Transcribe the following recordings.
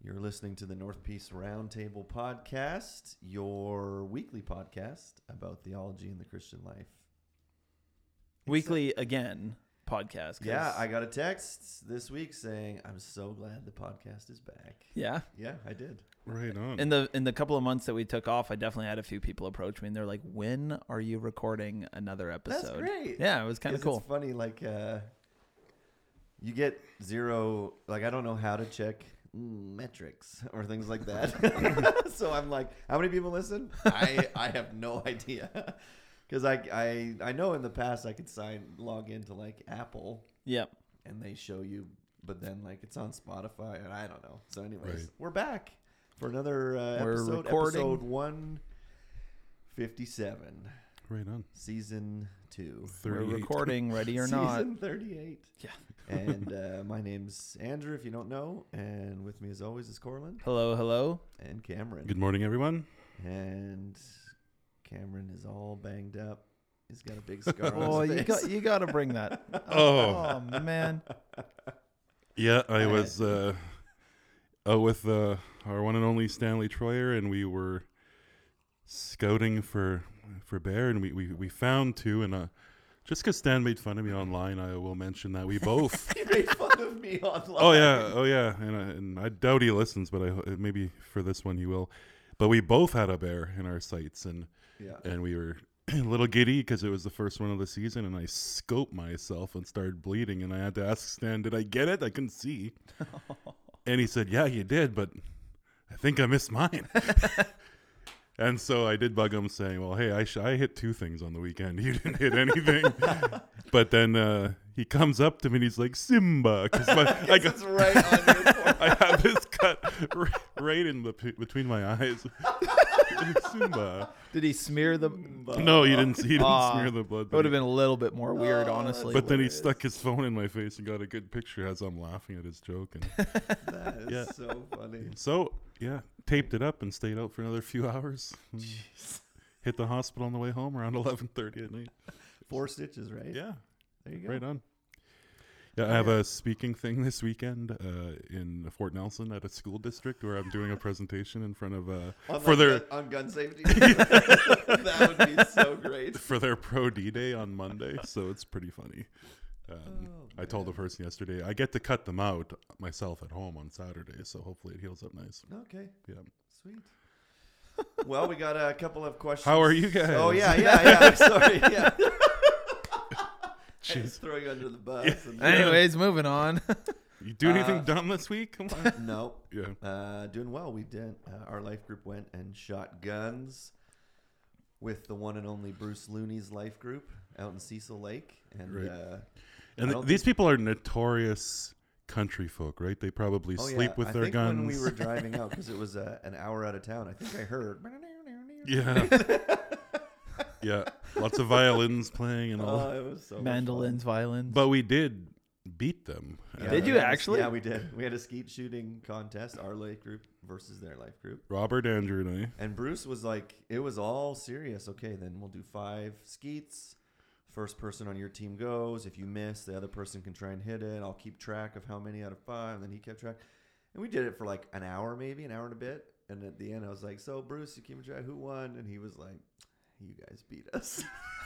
You're listening to the North Peace Roundtable Podcast, your weekly podcast about theology and the Christian life. Weekly again podcast. Yeah, I got a text this week saying, I'm so glad the podcast is back. Yeah. Yeah, I did. Right on. In the couple of months that we took off, I definitely had a few people approach me and they're like, when are you recording another episode? That's great. Yeah, it was kind of cool. It's funny, like, you get zero, like, I don't know how to check metrics or things like that. So I'm like, how many people listen? I have no idea. Because I know in the past I could log into like Apple. Yep. And they show you, but then like it's on Spotify and I don't know. So anyways, Right. We're back for another We're episode. recording. Episode 157. Right on. Season 2. We're 38. recording, ready or not. Season 38. Yeah. And my name's Andrew, if you don't know. And with me as always is Corlin. Hello, hello. And Cameron. Good morning, everyone. And Cameron is all banged up. He's got a big scar on Oh, his face. you got to bring that. Oh. Man. Yeah, I was out with our one and only Stanley Troyer, and we were scouting for bear, and we found two. And just because Stan made fun of me online, I will mention that we both. He made fun of me online. Oh yeah, and I doubt he listens, but maybe for this one he will. But we both had a bear in our sights, and we were a little giddy because it was the first one of the season, and I scoped myself and started bleeding, and I had to ask Stan, did I get it? I couldn't see. And he said, yeah, you did, but I think I missed mine. And so I did bug him saying, well, hey, I hit two things on the weekend. You didn't hit anything. But then he comes up to me and he's like, Simba. Because it's right on your forehead. I have this cut right in between my eyes. Simba. Did he smear the... No, he didn't smear the blood. It would have been a little bit more weird, honestly. But then he stuck his phone in my face and got a good picture as I'm laughing at his joke. And That is so funny. so, yeah, taped it up and stayed out for another few hours. Hit the hospital on the way home around 11:30 at night. 4 stitches, right? Yeah, There you go. right on. Yeah, I have a speaking thing this weekend in Fort Nelson at a school district where I'm doing a presentation in front of on gun safety. That would be so great. for their Pro D Day on Monday, so it's pretty funny. I told the man. person yesterday I get to cut them out myself at home on Saturday, so hopefully it heals up nice. Okay. Yeah. Sweet. Well, we got a couple of questions. How are you guys? Oh yeah. Sorry. Yeah. I Jeez. just throw you under the bus. And Anyways, moving on. You do anything dumb this week? Come on. No. Yeah. Doing well. We did. Our life group went and shot guns with the one and only Bruce Looney's life group out in Cecil Lake. And Right. I And don't these people are notorious country folk, right? They probably sleep with their I think guns. when we were driving out, because it was an hour out of town, I think I heard. Yeah. Yeah. Lots of violins playing and all. Oh, it was so much Mandolins, violins. But we did beat them. fun. Did you actually? Yeah, we did. We had a skeet shooting contest, our life group versus their life group. Robert, Andrew, and I. And Bruce was like, it was all serious. Okay, then we'll do 5 skeets. First person on your team goes. If you miss, the other person can try and hit it. I'll keep track of how many out of 5. And then he kept track. And we did it for like an hour, maybe, an hour and a bit. And at the end, I was like, so, Bruce, you keep track. Who won? And he was like, you guys beat us.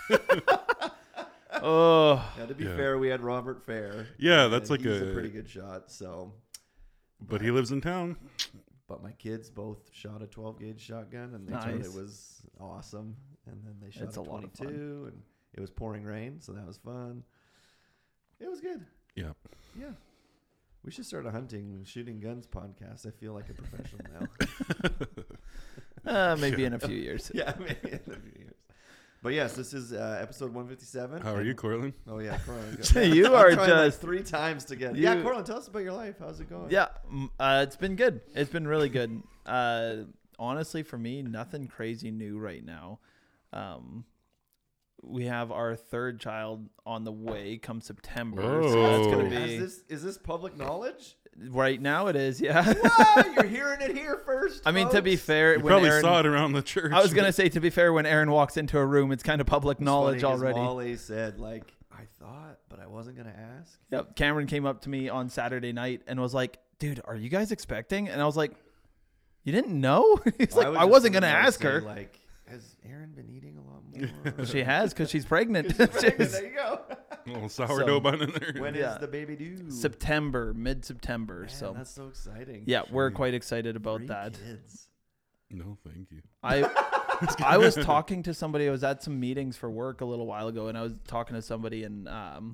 Oh. Now, to be Yeah. fair, we had Robert Fair. Yeah, that's and like he's a- a pretty good shot. So, But he lives in town. but my kids both shot a 12-gauge shotgun, and they told Nice. it was awesome. And then they shot It's a a lot of 22, and it was pouring rain, so that was fun. It was good. Yeah. Yeah. We should start a shooting guns podcast. I feel like a professional now. Maybe in a few years. Yeah, maybe in a few years. But yes, this is episode 157. How are you, Cortland? Oh yeah, Corlin. You are trying, just- 3 times to get. You- Yeah, Corlin, tell us about your life. How's it going? Yeah, it's been good. It's been really good. Honestly, for me, nothing crazy new right now. We have our 3rd child on the way come September. So that's Whoa. going to be... Is this public knowledge? Right now it is, yeah. What? You're hearing it here first. I mean, to be folks. fair... You when probably Aaron, saw it around the church. I was going to say, to be fair, when Aaron walks into a room, it's kind of public It's knowledge funny 'cause already. Molly said, like, I thought, but I wasn't gonna ask. Yep. Cameron came up to me on Saturday night and was like, "Dude, are you guys expecting?" And I was like, "You didn't know?" He's like, "I wasn't gonna ask her." Like, has Erin been eating a lot more? She has, because she's pregnant. There you go. A little sourdough bun in there. When Yeah. is the baby due? Mid-September. Man, So that's so exciting. yeah, we're quite excited about 3 that. Kids. No, thank you. I was talking to somebody. I was at some meetings for work a little while ago, and I was talking to somebody, and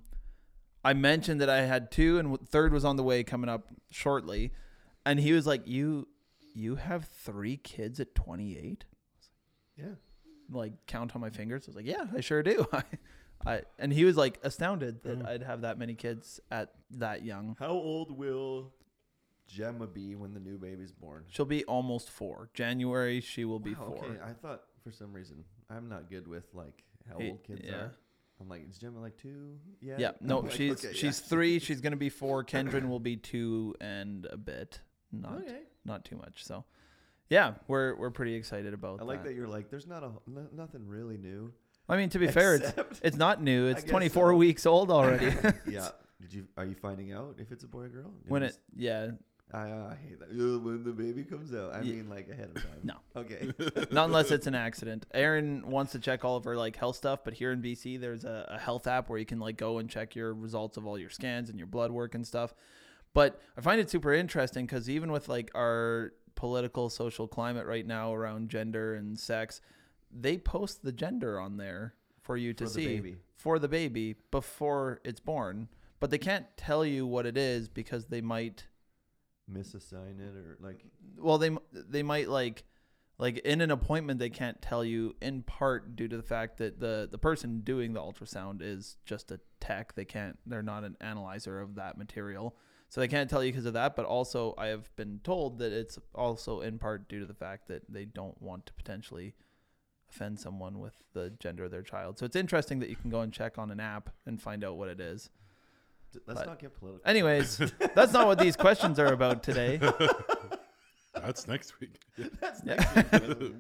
I mentioned that I had 2, and third was on the way coming up shortly, and he was like, "You have 3 kids at 28?" Yeah. Like, count on my fingers. I was like, "Yeah, I sure do." And he was like astounded that Mm. I'd have that many kids at that young. How old will Gemma be when the new baby's born? She'll be almost 4. January, she will be 4. Okay, I thought for some reason I'm not good with like how Hey, old kids yeah. are. I'm like, is Gemma like 2? Yeah. Yeah, no, I'm like, she's okay, she's yeah. 3. She's gonna be 4. Kendrin will be 2 and a bit, Okay. not too much. So, yeah, we're pretty excited about. I like that you're like, there's nothing really new. I mean, to be fair, it's not new. It's 24 weeks old already. Yeah. Are you finding out if it's a boy or girl? When it, yeah, I hate that. When the baby comes out. I mean, like ahead of time. No. Okay. not unless it's an accident. Erin wants to check all of her like health stuff, but here in BC, there's a health app where you can like go and check your results of all your scans and your blood work and stuff. But I find it super interesting because even with like our political social climate right now around gender and sex, they post the gender on there for you to see for the baby before it's born, but they can't tell you what it is because they might misassign it or like. Well, they might like in an appointment they can't tell you, in part due to the fact that the person doing the ultrasound is just a tech. They're not an analyzer of that material. So they can't tell you because of that, but also I have been told that it's also in part due to the fact that they don't want to potentially offend someone with the gender of their child. So it's interesting that you can go and check on an app and find out what it is. Let's not get political. Anyways, that's not what these questions are about today. That's next week. That's next week.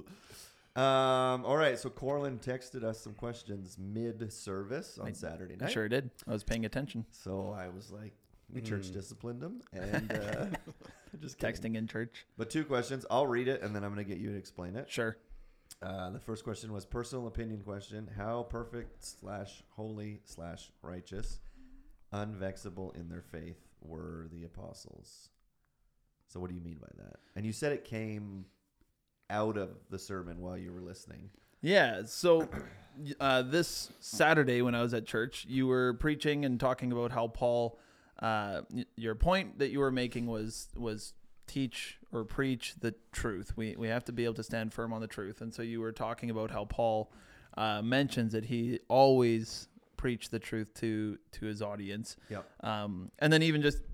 All right. So Corlin texted us some questions mid-service on Saturday night. I sure did. I was paying attention. So I was like, we church disciplined him, and just kidding. Texting in church. But 2 questions. I'll read it, and then I'm going to get you to explain it. Sure. The first question was personal opinion question. How perfect / holy / righteous, unvexable in their faith were the apostles? So what do you mean by that? And you said it came out of the sermon while you were listening. Yeah. So this Saturday when I was at church, you were preaching and talking about how Paul, your point that you were making was teach or preach the truth. We have to be able to stand firm on the truth. And so you were talking about how Paul mentions that he always preached the truth to his audience. Yep. And then even just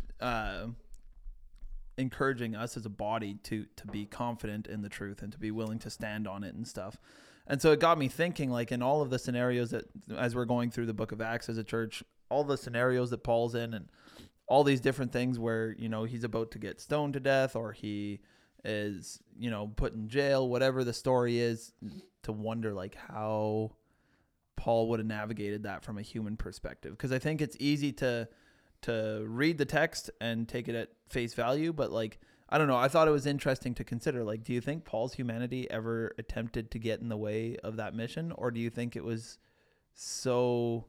encouraging us as a body to be confident in the truth and to be willing to stand on it and stuff. And so it got me thinking, like, in all of the scenarios that, as we're going through the book of Acts as a church, all the scenarios that Paul's in and all these different things where, you know, he's about to get stoned to death or he is, you know, put in jail, whatever the story is, to wonder like how Paul would have navigated that from a human perspective. Because I think it's easy to read the text and take it at face value, but like, I don't know, I thought it was interesting to consider, like, do you think Paul's humanity ever attempted to get in the way of that mission? Or do you think it was so,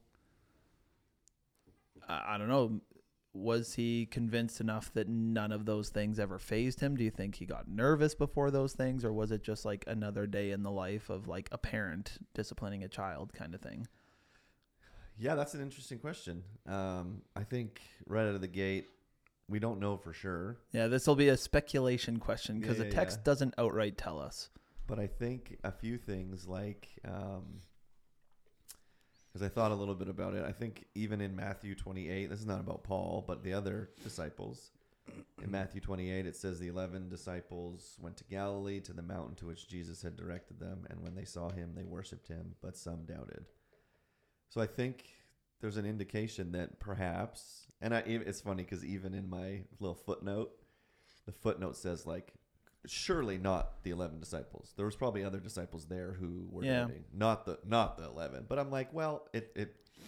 I don't know, was he convinced enough that none of those things ever fazed him? Do you think he got nervous before those things, or was it just like another day in the life of like a parent disciplining a child kind of thing? Yeah, that's an interesting question. I think right out of the gate, we don't know for sure. Yeah, this will be a speculation question because Yeah, the text doesn't outright tell us. But I think a few things like, because I thought a little bit about it. I think even in Matthew 28, this is not about Paul, but the other disciples. In Matthew 28, it says the 11 disciples went to Galilee to the mountain to which Jesus had directed them. And when they saw him, they worshiped him, but some doubted. So I think there's an indication that perhaps, and it's funny because even in my little footnote, the footnote says like, surely not the 11 disciples. There was probably other disciples there who were doubting, not the 11. But I'm like, well, it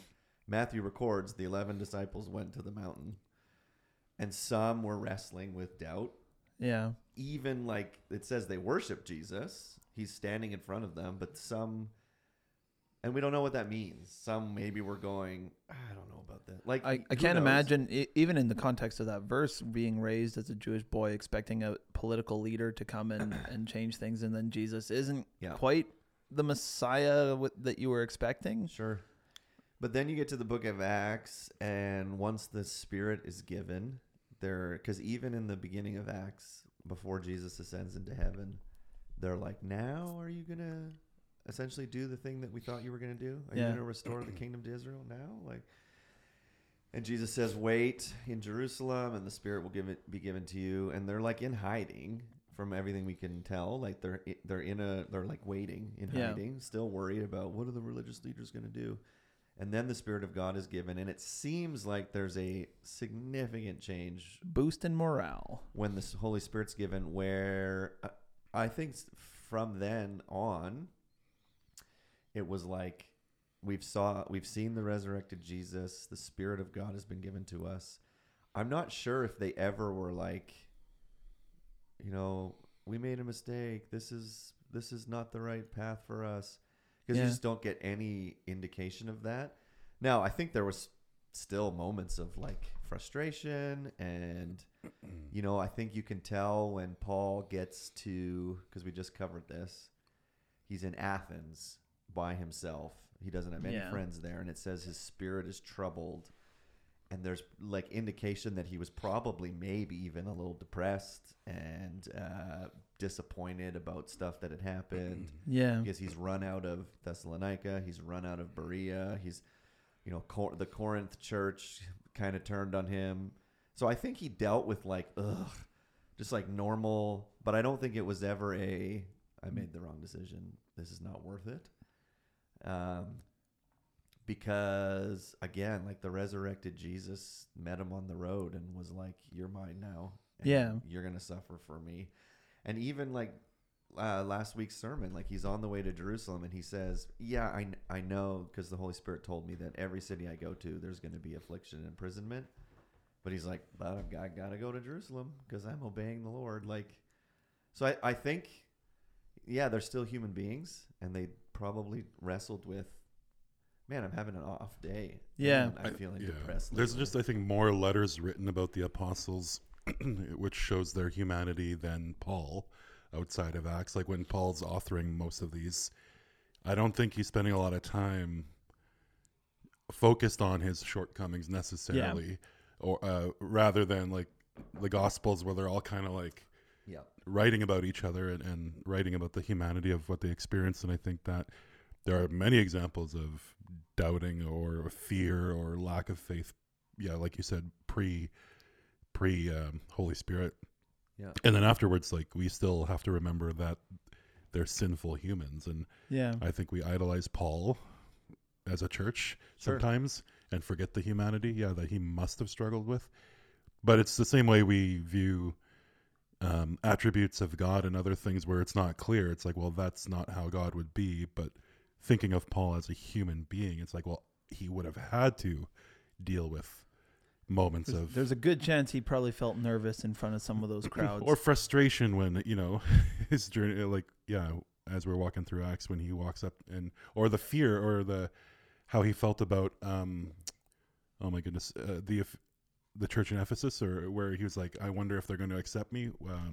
Matthew records the 11 disciples went to the mountain, and some were wrestling with doubt. Yeah. Even like it says they worship Jesus. He's standing in front of them, but some, and we don't know what that means. Some maybe were going, I don't know about that. Like I can't imagine, even in the context of that verse, being raised as a Jewish boy, expecting a political leader to come and change things, and then Jesus isn't quite the Messiah that you were expecting. Sure. But then you get to the book of Acts, and once the Spirit is given, because even in the beginning of Acts, before Jesus ascends into heaven, they're like, now are you going to essentially do the thing that we thought you were going to do? Are you going to restore the kingdom to Israel now? And Jesus says, wait in Jerusalem, and the Spirit will be given to you. And they're like in hiding from everything we can tell. Like they're like waiting in hiding, still worried about what are the religious leaders going to do. And then the Spirit of God is given, and it seems like there's a significant change. Boost in morale. When the Holy Spirit's given, where I think from then on, it was like we've seen the resurrected Jesus. The Spirit of God has been given to us. I'm not sure if they ever were like, we made a mistake. This is not the right path for us. Because you just don't get any indication of that. Now, I think there was still moments of like frustration, and I think you can tell when Paul gets to, because we just covered this, he's in Athens by himself. He doesn't have any friends there, and it says his spirit is troubled, and there's like indication that he was probably maybe even a little depressed and disappointed about stuff that had happened. Yeah. Because he's run out of Thessalonica. He's run out of Berea. He's, the Corinth church kind of turned on him. So I think he dealt with just like normal, but I don't think it was ever I made the wrong decision. This is not worth it. Because again, like the resurrected Jesus met him on the road and was like, you're mine now. And you're going to suffer for me. And even like last week's sermon, like he's on the way to Jerusalem and he says, I know, because the Holy Spirit told me that every city I go to, there's going to be affliction and imprisonment. But he's like, but I got to go to Jerusalem because I'm obeying the Lord. So I think, they're still human beings, and they probably wrestled with, man, I'm having an off day. Yeah. I'm feeling depressed. There's just, I think, more letters written about the apostles, which shows their humanity than Paul outside of Acts. Like when Paul's authoring most of these, I don't think he's spending a lot of time focused on his shortcomings necessarily, or rather than like the Gospels where they're all kind of like writing about each other and writing about the humanity of what they experienced. And I think that there are many examples of doubting or fear or lack of faith. Yeah, like you said, pre Holy Spirit. Yeah. And then afterwards, like we still have to remember that they're sinful humans. And I think we idolize Paul as a church sometimes and forget the humanity, that he must have struggled with. But it's the same way we view attributes of God and other things where it's not clear. It's like, well, that's not how God would be. But thinking of Paul as a human being, it's like, well, he would have had to deal with moments there's a good chance he probably felt nervous in front of some of those crowds, or frustration when his journey, as we're walking through Acts, when he walks up or the fear or how he felt about oh my goodness, the church in Ephesus, or where he was like, I wonder if they're going to accept me.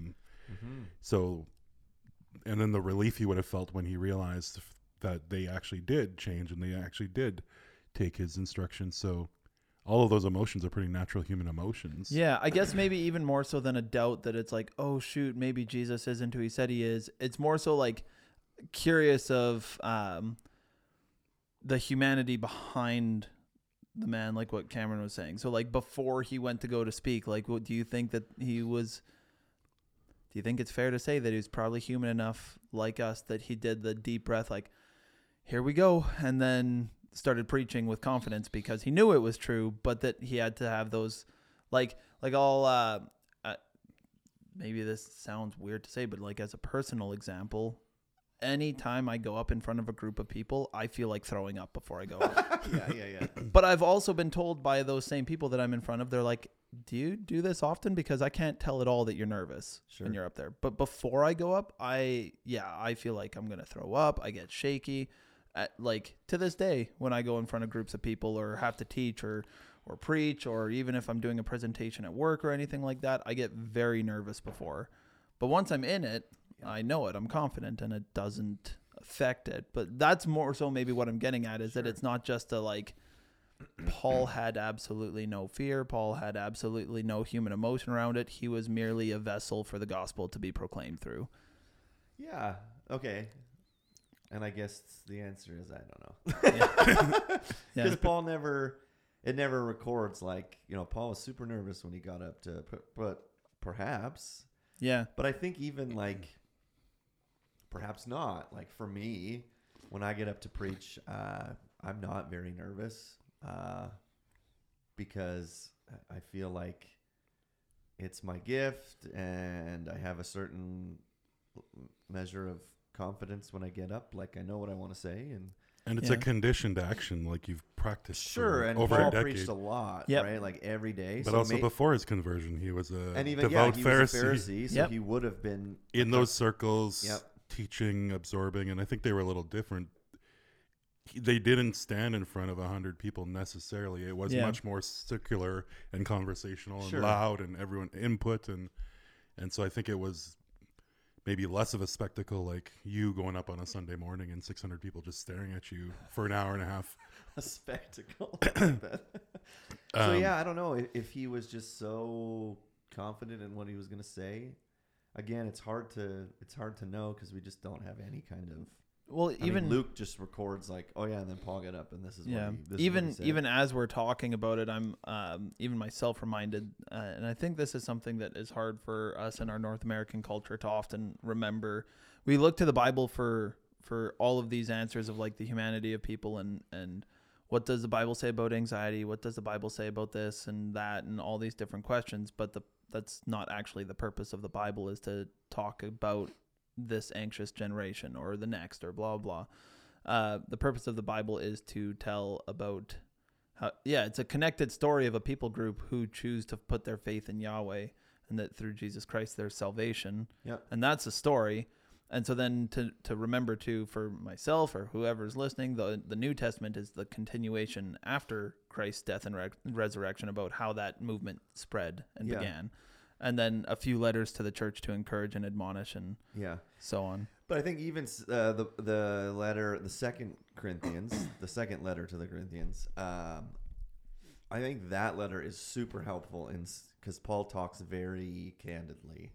So, and then the relief he would have felt when he realized that they actually did change and they actually did take his instructions. So all of those emotions are pretty natural human emotions. Yeah, I guess maybe even more so than a doubt that it's like, oh shoot, maybe Jesus isn't who he said he is. It's more so like curious of the humanity behind the man, like what Cameron was saying. So like before he went to go to speak, like what do you think that he was? Do you think it's fair to say that he was probably human enough like us that he did the deep breath, like, here we go, and then started preaching with confidence because he knew it was true, but that he had to have those like all maybe this sounds weird to say, but like as a personal example, anytime I go up in front of a group of people, I feel like throwing up before I go up. Yeah. But I've also been told by those same people that I'm in front of, they're like, do you do this often? Because I can't tell at all that you're nervous when you're up there. But before I go up, I feel like I'm going to throw up. I get shaky. Like to this day, when I go in front of groups of people or have to teach or preach, or even if I'm doing a presentation at work or anything like that, I get very nervous before. But once I'm in it, I know it. I'm confident and it doesn't affect it. But that's more so maybe what I'm getting at is that it's not just a like, Paul had absolutely no fear. Paul had absolutely no human emotion around it. He was merely a vessel for the gospel to be proclaimed through. Yeah. Okay. And I guess the answer is I don't know. Because Paul never records like, Paul was super nervous when he got up to, but perhaps. Yeah. But I think even like, perhaps not. Like for me, when I get up to preach, I'm not very nervous. Because I feel like it's my gift and I have a certain measure of confidence when I get up. Like I know what I want to say and it's a conditioned action, like you've practiced and over Paul a decade. Preached a lot, right? Like every day. But also before his conversion, he was a he devout was Pharisee. A Pharisee, so he would have been in those circles, teaching, absorbing, and I think they were a little different. They didn't stand in front of 100 people necessarily. It was much more circular and conversational and loud, and everyone input, and so I think it was maybe less of a spectacle, like you going up on a Sunday morning and 600 people just staring at you for an hour and a half. A spectacle. So I don't know if he was just so confident in what he was going to say. Again, it's hard to know because we just don't have any kind of. Well, even Luke just records like, oh yeah, and then Paul got up and this is what he, even as we're talking about it, I'm even myself reminded, and I think this is something that is hard for us in our North American culture to often remember. We look to the Bible for all of these answers of like the humanity of people and what does the Bible say about anxiety? What does the Bible say about this and that and all these different questions? But that's not actually the purpose of the Bible, is to talk about this anxious generation or the next or blah blah. The purpose of the Bible is to tell about how it's a connected story of a people group who choose to put their faith in Yahweh and that through Jesus Christ there's salvation. And that's a story. And so then to remember too, for myself or whoever's listening, the New Testament is the continuation after Christ's death and resurrection about how that movement spread and began. And then a few letters to the church to encourage and admonish and so on. But I think even the letter, the Second Corinthians, the second letter to the Corinthians, I think that letter is super helpful because Paul talks very candidly.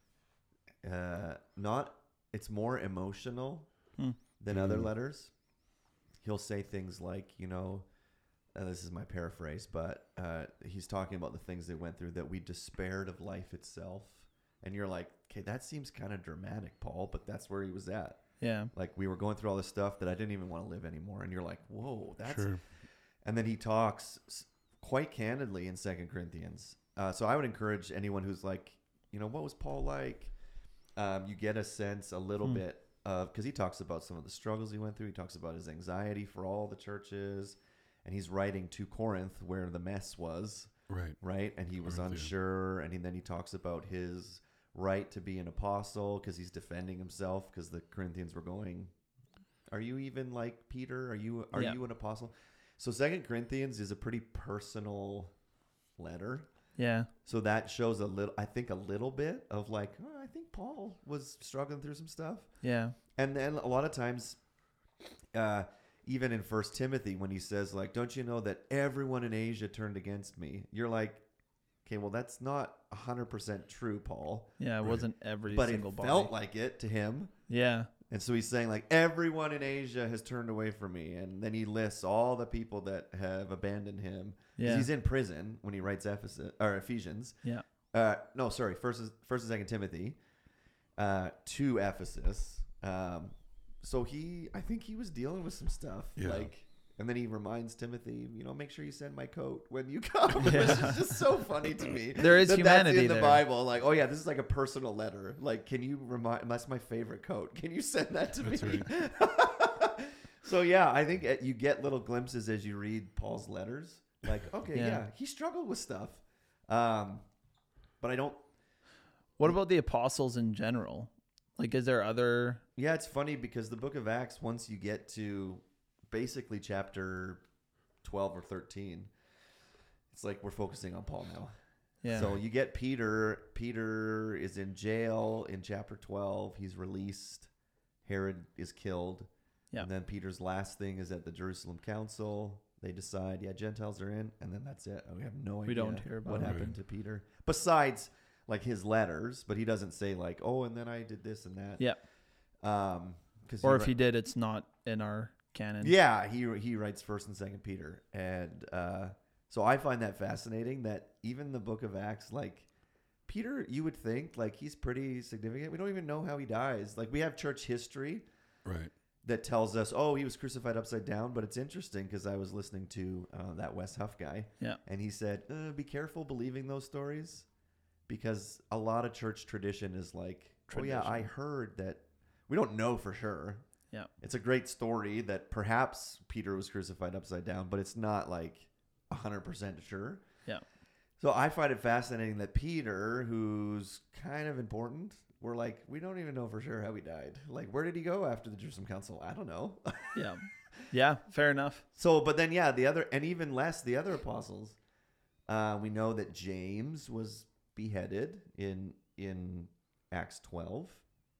It's more emotional than other letters. He'll say things like, this is my paraphrase, but he's talking about the things they went through, that we despaired of life itself. And you're like, okay, that seems kind of dramatic, Paul, but that's where he was at. Yeah. Like we were going through all this stuff that I didn't even want to live anymore. And you're like, whoa, that's... Sure. And then he talks quite candidly in 2 Corinthians. So I would encourage anyone who's like, what was Paul like? You get a sense a little bit of, because he talks about some of the struggles he went through. He talks about his anxiety for all the churches. And he's writing to Corinth where the mess was. Right. And he was unsure. And then he talks about his right to be an apostle because he's defending himself because the Corinthians were going, are you even like Peter? Are you an apostle? So 2 Corinthians is a pretty personal letter. Yeah. So that shows a little bit of like, I think Paul was struggling through some stuff. Yeah. And then a lot of times, even in 1 Timothy, when he says like, don't you know that everyone in Asia turned against me? You're like, okay, well, that's not 100% true, Paul. Yeah, it wasn't every single body. But it felt like it to him. Yeah. And so he's saying like, everyone in Asia has turned away from me. And then he lists all the people that have abandoned him. Yeah. He's in prison when he writes Ephesians. Yeah. First and 2 Timothy to Ephesus. So I think he was dealing with some stuff. Yeah. Like And then he reminds Timothy, make sure you send my coat when you come. It's just so funny to me. There is humanity that's in the there. Bible. Like, oh yeah, this is like a personal letter. Like, can you remind? That's my favorite coat. Can you send that to That's me? right. So yeah, I think you get little glimpses as you read Paul's letters. Like, okay, yeah, he struggled with stuff, but I don't. What about the apostles in general? Like, is there other? Yeah, it's funny because the Book of Acts, once you get to basically chapter 12 or 13, it's like we're focusing on Paul now. Yeah. So you get Peter. Peter is in jail in chapter 12. He's released. Herod is killed. Yeah. And then Peter's last thing is at the Jerusalem Council. They decide, Gentiles are in, and then that's it. We have no idea We don't hear about what it. happened to Peter. Besides, like, his letters, but he doesn't say, like, oh, and then I did this and that. Yeah. Or if he did, it's not in our canon. Yeah, he writes 1st and 2nd Peter. And so I find that fascinating that even the Book of Acts, like, Peter, you would think, like, he's pretty significant. We don't even know how he dies. Like, we have church history. Right. That tells us, oh, he was crucified upside down. But it's interesting because I was listening to that Wes Huff guy. Yeah. And he said, be careful believing those stories because a lot of church tradition is like, oh, yeah, I heard that. We don't know for sure. Yeah. It's a great story that perhaps Peter was crucified upside down, but it's not like 100% sure. Yeah. So I find it fascinating that Peter, who's kind of important, we're like, we don't even know for sure how he died. Like, where did he go after the Jerusalem Council? I don't know. Yeah. Yeah. Fair enough. So, but then, yeah, the other apostles, we know that James was beheaded in Acts 12.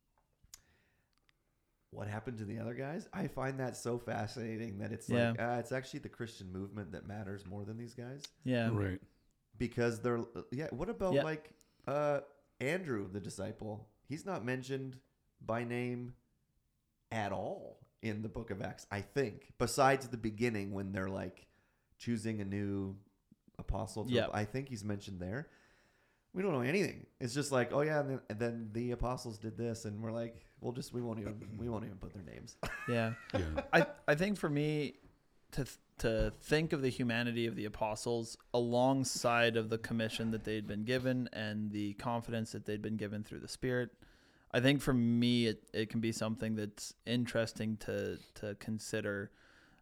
What happened to the other guys? I find that so fascinating that it's like, it's actually the Christian movement that matters more than these guys. Yeah. Right. Because they're, what about like Andrew, the disciple? He's not mentioned by name at all in the Book of Acts, I think, besides the beginning when they're like choosing a new apostle. I think he's mentioned there. We don't know anything. It's just like, oh yeah, and then the apostles did this, and we're like, we won't even put their names. Yeah. I think for me to think of the humanity of the apostles alongside of the commission that they'd been given and the confidence that they'd been given through the Spirit, I think for me it can be something that's interesting to consider.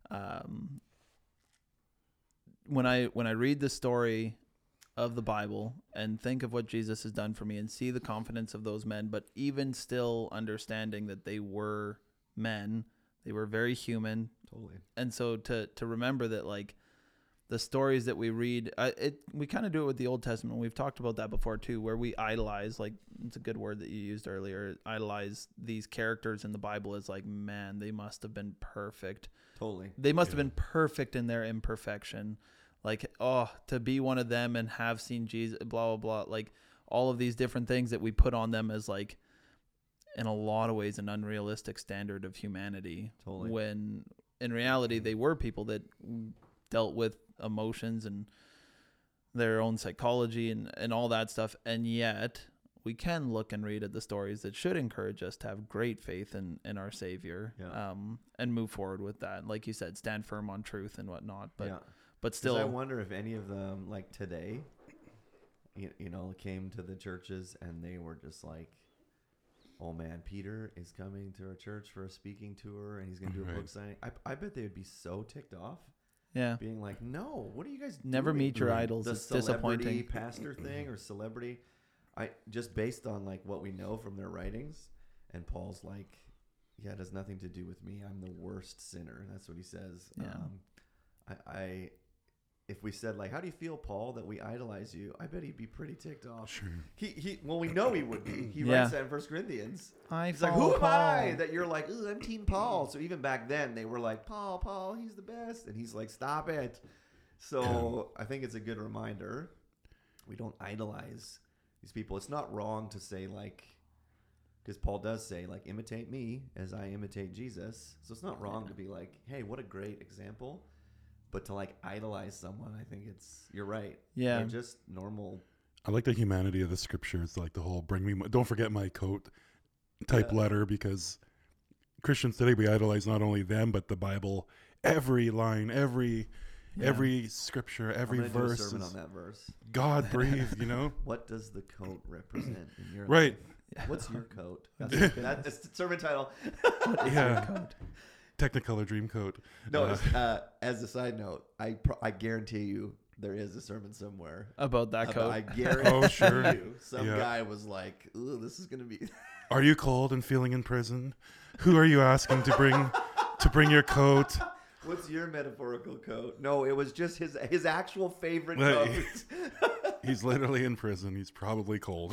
When I read the story of the Bible and think of what Jesus has done for me and see the confidence of those men, but even still understanding that they were men, they were very human. Totally. And so to remember that, like, the stories that we read, we kind of do it with the Old Testament. We've talked about that before too, where we idolize, like, it's a good word that you used earlier, idolize these characters in the Bible as like, man, they must have been perfect. Totally. They must have been perfect in their imperfection. Like, oh, to be one of them and have seen Jesus, blah, blah, blah. Like, all of these different things that we put on them as, like, in a lot of ways, an unrealistic standard of humanity. Totally. When in reality, they were people that dealt with emotions and their own psychology and all that stuff. And yet, we can look and read at the stories that should encourage us to have great faith in our Savior, and move forward with that. Like you said, stand firm on truth and whatnot. But still, I wonder if any of them, like today, came to the churches and they were just like, oh man, Peter is coming to our church for a speaking tour and he's going to do a book signing. I bet they would be so ticked off. Yeah. Being like, no, what are you guys never doing? meet your idols. The It's celebrity disappointing. pastor thing or celebrity. Just based on like what we know from their writings, and Paul's like, yeah, it has nothing to do with me. I'm the worst sinner. That's what he says. Yeah. If we said, like, how do you feel, Paul, that we idolize you? I bet he'd be pretty ticked off. Sure. We know he would be. He writes that in 1 Corinthians. He's like, who am I that you're like, ooh, I'm Team Paul. So even back then, they were like, Paul, he's the best. And he's like, stop it. So I think it's a good reminder. We don't idolize these people. It's not wrong to say, like, because Paul does say, like, imitate me as I imitate Jesus. So it's not wrong to be like, hey, what a great example. But to like idolize someone, I think you're right. Yeah. They're just normal. I like the humanity of the scriptures, like the whole don't forget my coat type letter, because Christians today, we idolize not only them, but the Bible every line, every scripture, every I'm gonna verse do a sermon is on that verse. God breathed, you know? What does the coat represent in your Right. life? What's your coat? That's the sermon title. Yeah. Technicolor Dreamcoat. No, as a side note, I guarantee you there is a sermon somewhere about that coat. I guarantee Oh, sure. you some guy was like, "Ooh, this is gonna be." Are you cold and feeling in prison? Who are you asking to bring your coat? What's your metaphorical coat? No, it was just his actual favorite Well, coat. He's literally in prison. He's probably cold.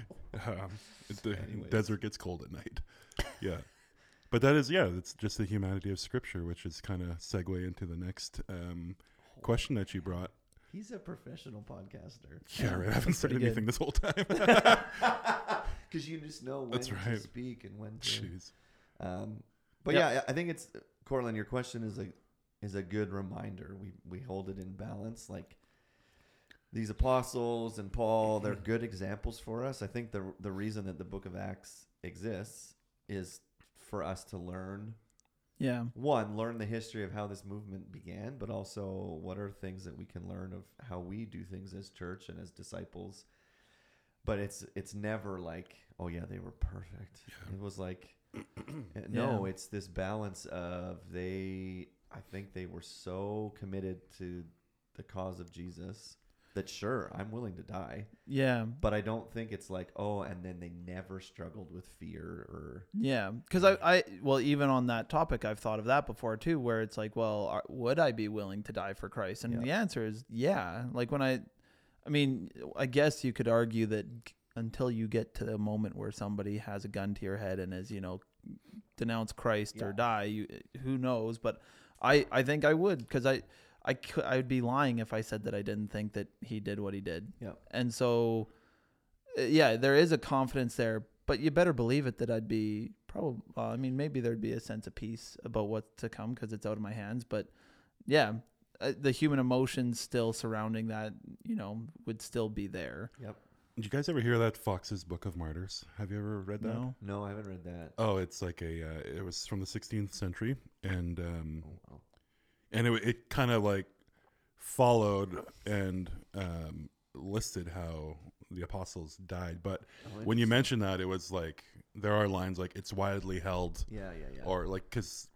The Anyways. desert gets cold at night. Yeah. But that is, it's just the humanity of Scripture, which is kind of segue into the next question that you brought. He's a professional podcaster. Yeah, right. I haven't said pretty anything this whole time. Because you just know when That's to right. speak and when to. Jeez. But Yep. yeah, I think it's Cortland. Your question is a good reminder. We hold it in balance. Like these apostles and Paul, they're good examples for us. I think the reason that the Book of Acts exists is for us to learn. Yeah. Learn the history of how this movement began, but also what are things that we can learn of how we do things as church and as disciples. But it's never like, oh yeah, they were perfect. Yeah. It was like, no, it's this balance of I think they were so committed to the cause of Jesus that sure, I'm willing to die. Yeah. But I don't think it's like, oh, and then they never struggled with fear or. Yeah. Because I even on that topic, I've thought of that before too, where it's like, well, would I be willing to die for Christ? And the answer is yeah. Like when I mean, I guess you could argue that until you get to the moment where somebody has a gun to your head and is, denounce Christ or die, who knows? But I think I would, because I'd be lying if I said that I didn't think that he did what he did. Yeah. And so, there is a confidence there, but you better believe it that I'd be probably, maybe there'd be a sense of peace about what's to come because it's out of my hands. But yeah, the human emotions still surrounding that, would still be there. Yep. Did you guys ever hear that Fox's Book of Martyrs? Have you ever read that? No, I haven't read that. Oh, it's like it was from the 16th century, and Wow. and it kind of like followed and listed how the apostles died. But when you mention that, it was like there are lines like it's widely held, Yeah. or like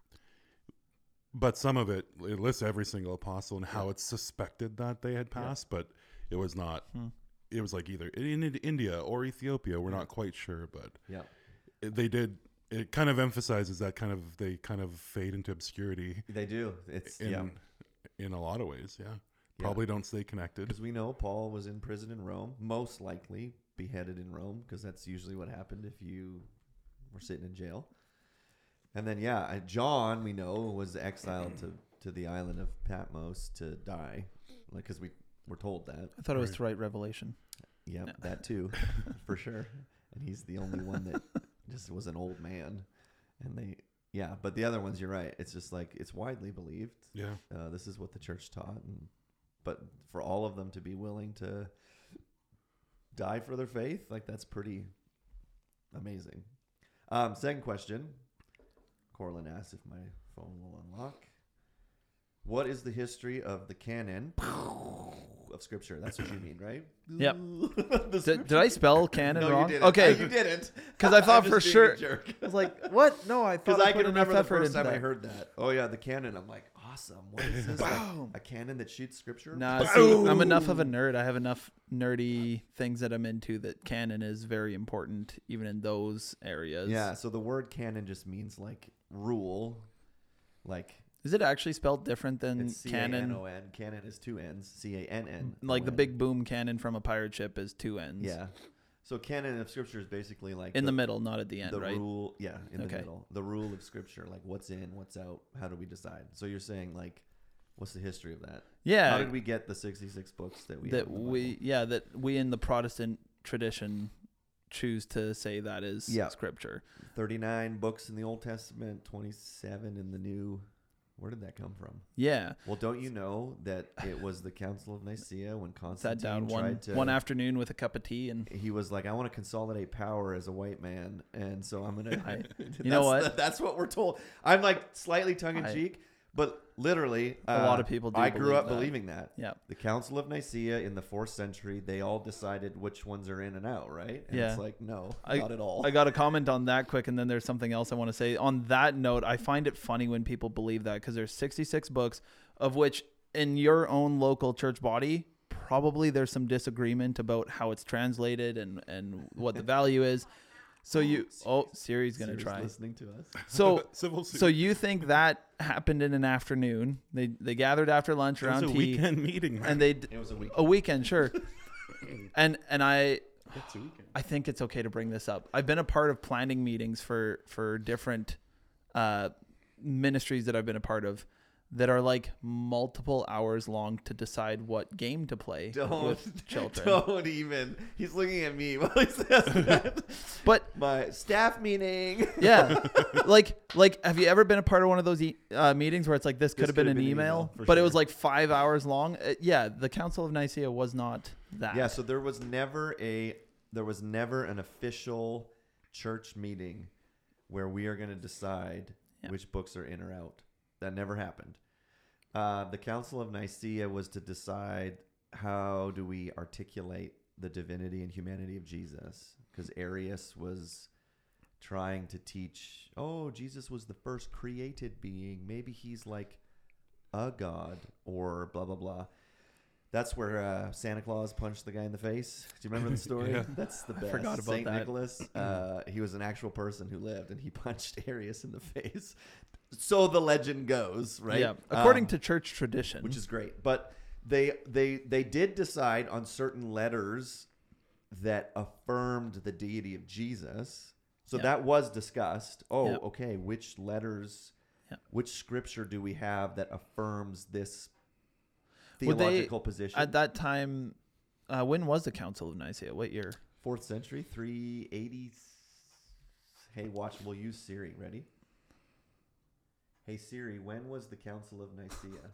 but some of it lists every single apostle and how it's suspected that they had passed, but it was not. It was like either in India or Ethiopia. We're not quite sure, but they did. It kind of emphasizes that they kind of fade into obscurity. They do. It's in a lot of ways. Yeah. Probably don't stay connected. Because we know Paul was in prison in Rome, most likely beheaded in Rome, because that's usually what happened if you were sitting in jail. And then John, we know, was exiled to the island of Patmos to die, like because we're told that. I thought it was to write Revelation. Yeah, that too, for sure. And he's the only one that just was an old man. And but the other ones, you're right. It's just like it's widely believed. Yeah. This is what the church taught, but for all of them to be willing to die for their faith, like that's pretty amazing. Second question. Corlin asks if my phone will unlock. What is the history of the canon of Scripture? That's what you mean, right? Yep. Did I spell canon No, wrong? you didn't. Okay. You didn't. Because I thought I'm for just being sure. a jerk. I was like, what? No, I thought Because I put can remember the enough effort first into time I that. heard that. Oh yeah, the canon. I'm like, awesome. What is this? Like, a canon that shoots Scripture? Nah, see, I'm enough of a nerd. I have enough nerdy things that I'm into that canon is very important, even in those areas. Yeah. So the word canon just means like rule, like. Is it actually spelled different than It's canon? C-A-N-O-N. Canon is 2 N's. C-A-N-N. Like the big boom cannon from a pirate ship is 2 N's. Yeah. So canon of Scripture is basically like In the middle, not at the end, the right? rule. Yeah, in the Okay. middle. The rule of Scripture, like what's in, what's out. How do we decide? So you're saying like, what's the history of that? Yeah. How did we get the 66 books that we have in the Bible? That we in the Protestant tradition choose to say that is Scripture. 39 books in the Old Testament, 27 in the New. Where did that come from? Yeah. Well, don't you know that it was the Council of Nicaea when Constantine Sat down tried to... one afternoon with a cup of tea and... He was like, I want to consolidate power as a white man, and so I'm going to... You know what? That's what we're told. I'm like slightly tongue-in-cheek, but literally, A lot of people do I grew believe up that. believing that. Yeah. The Council of Nicaea in the 4th century, they all decided which ones are in and out, right? And Yeah. it's like, no, not at all. I got to comment on that quick, and then there's something else I want to say. On that note, I find it funny when people believe that, because there's 66 books, of which in your own local church body, probably there's some disagreement about how it's translated and what the value is. So Siri's going to Siri's try. listening to us. So Civil suit. so you think that happened in an afternoon? They gathered after lunch It was around a tea, weekend meeting. and they It was a week. a weekend, sure. and I It's a weekend. I think it's okay to bring this up. I've been a part of planning meetings for different ministries that I've been a part of that are like multiple hours long to decide what game to play with children. Don't even. He's looking at me while he says that. But My staff meeting. yeah, like have you ever been a part of one of those meetings where it's like this could have been an email, for but it sure. was like 5 hours long? Yeah, the Council of Nicaea was not that. Yeah, so there was never an official church meeting where we are going to decide which books are in or out. That never happened. The Council of Nicaea was to decide how do we articulate the divinity and humanity of Jesus, because Arius was trying to teach, Jesus was the first created being. Maybe he's like a god or blah, blah, blah. That's where Santa Claus punched the guy in the face. Do you remember the story? Yeah. That's the best. forgot about Saint that. Nicholas, he was an actual person who lived, and he punched Arius in the face. So the legend goes, right? Yeah, according to church tradition, which is great. But they did decide on certain letters that affirmed the deity of Jesus. So that was discussed. Okay, which letters, which scripture do we have that affirms this theological position? At that time, when was the Council of Nicaea? What year? 4th century, 380. Hey, watch. We'll use Siri. Ready? Hey, Siri, when was the Council of Nicaea?